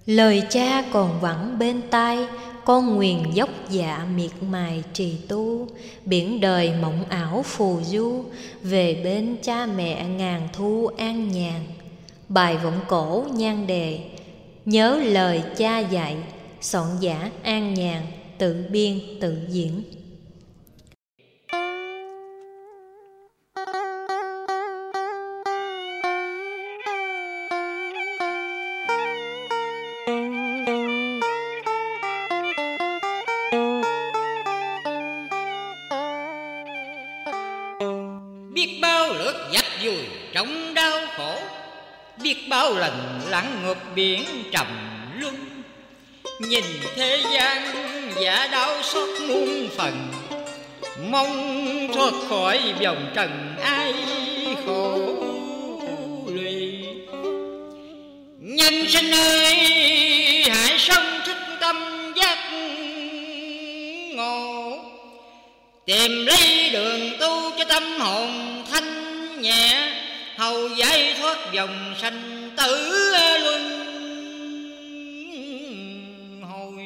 Lời cha còn vẳng bên tai, con nguyền dốc dạ miệt mài trì tu. Biển đời mộng ảo phù du, về bên cha mẹ ngàn thu an nhàn. Bài vọng cổ nhan đề, nhớ lời cha dạy, soạn giả An Nhàn, tự biên tự diễn. Biết bao lượt dập dùi trong đau khổ, biết bao lần lặn ngược biển trầm luân. Nhìn thế gian giả đau xót muôn phần, mong thoát khỏi vòng trần ai khổ lụy. Nhân sinh ơi hãy sống thức tâm giác ngộ, tìm lấy đường tu cho tâm hồn thanh nhẹ, hầu giải thoát dòng sanh tử luân hồi.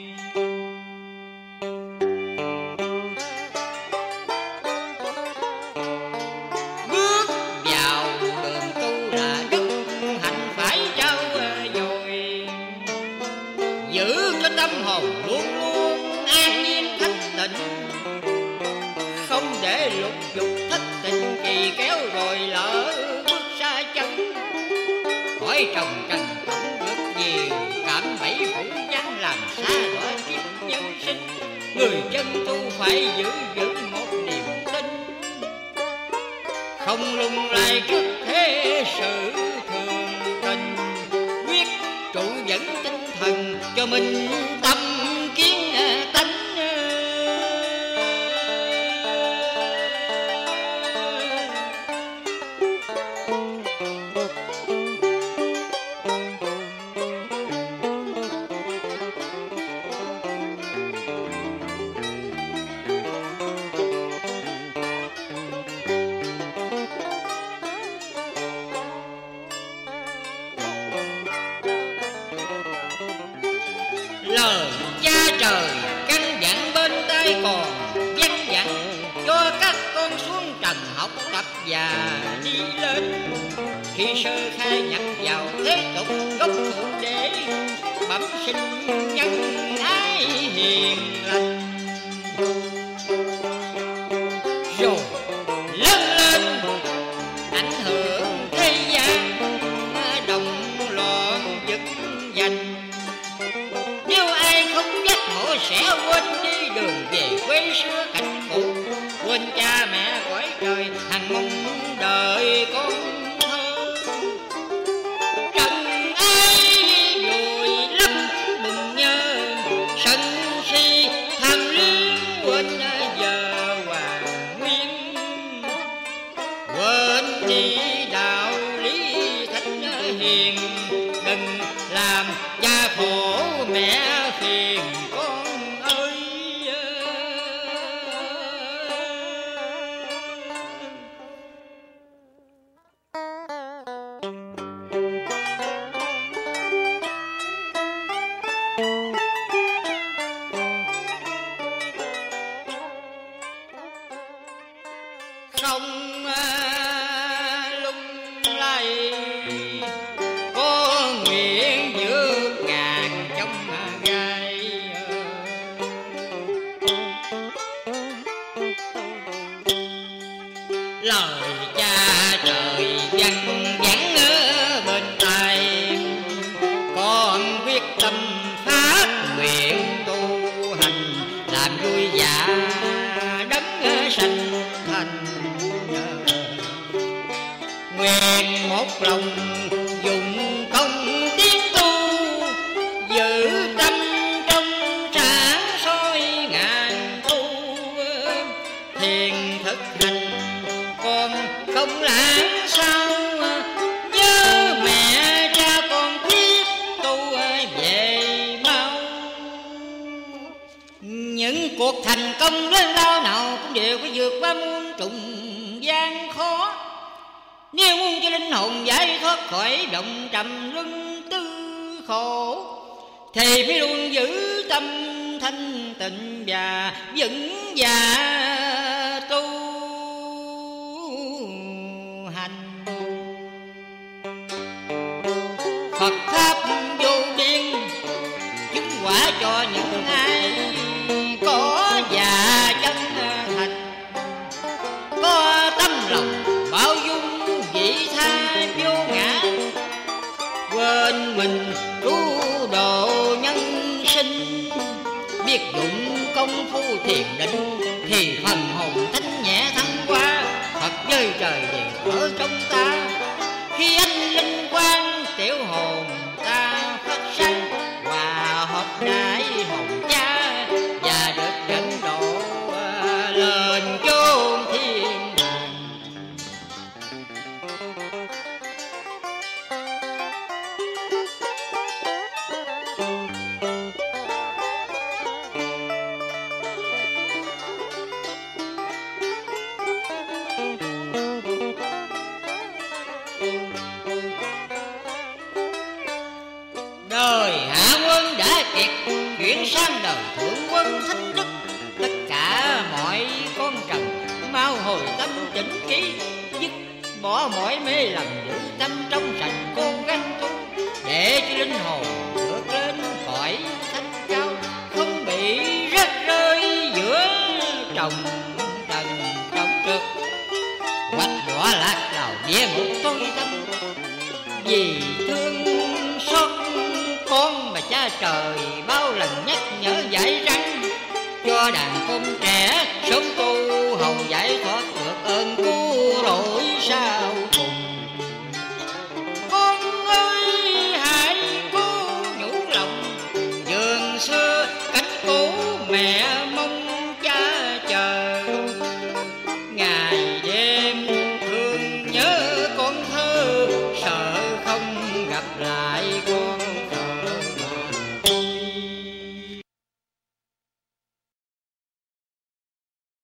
Bước vào đường tu là đức hạnh phải trao dồi, giữ cho tâm hồn luôn luôn an nhiên thanh tịnh, không để lục dục thất tình kỳ kéo rồi lỡ bước xa chân. Khỏi trồng trần tổng được nhiều, cảm bẫy phủ vắng làm xa đọa kiếp nhân sinh. Người chân tu phải giữ vững một niềm tin, không lung lay trước thế sự thường tình. Quyết trụ vững tinh thần cho mình tâm kiến tánh. Lời cha trời căn dặn bên tai còn văng vẳng, cho các con xuống trần học tập và đi lên. Khi sơ khai nhập vào thế tục gốc thượng đế, bẩm sinh nhân ái hiền lành. Rồi lớn lên ảnh hưởng thế gian, đồng loạn giật giành. Nếu ai không giác ngộ sẽ quên đi đường về quê xưa cảnh cũ, quên cha mẹ cõi trời hằng mong đợi con thơ. Trần ai vội lắm mừng nhớ, sân si tham luyến quên giờ hòa nguyên. Quên đi đạo lý thánh hiền, đừng làm cha khổ mẹ phiền con ơi. Không lung lay có nguyện vượt ngàn trong gai. Lời cha trời văng vẳng ở bên tai, con quyết tâm phát nguyện tu hành, làm vui dạ đấng sanh thành. Nguyện một lòng dùng công tiến tu, giữ tâm trong sáng soi ngàn thu. Thiền thực hành con không lãng sao, nhớ mẹ cha con thiết tu về mau. Những cuộc thành công lớn lao nào cũng đều phải vượt qua muôn trùng gian khó. Nếu muốn cho linh hồn giải thoát khỏi động trầm luân tư khổ, thì phải luôn giữ tâm thanh tịnh và vững dạ tu hành. Phật pháp vô biên chứng quả cho những ai có dạ chân thành, có tâm lòng bao dung vị tha vô ngã, quên mình cứu độ nhân sinh, biết dụng công phu thiền định thì phần hồn thanh nhẹ thăng hoa. Phật với trời đều ở trong ta, khi anh linh quang tiểu hồn ta phát sáng, hòa hợp đại hồn cha và được dẫn độ lên chốn thiên đàng. Đời hạ quân đã kiệt, chuyển sang đời thượng quân thánh đức. Tất cả mọi con trần mau hồi tâm chỉnh trí, dứt bỏ mọi mê lầm, giữ tâm trong sạch cố gắng tu, để cho linh hồn vượt lên cõi thanh cao, không bị rớt rơi giữa trồng trần trọng trượt, hoặc đọa lạc vào địa ngục tối tăm. Vì thương xót con mà cha trời bao lần nhắc nhở dạy rằng, cho đàn con trẻ sớm tu hầu giải thoát được ơn cứu rỗi sau cùng. Con ơi hãy cố nhủ lòng, vườn xưa cách cũ mẹ mong cha chờ, ngày đêm thương nhớ con thơ, sợ không gặp lại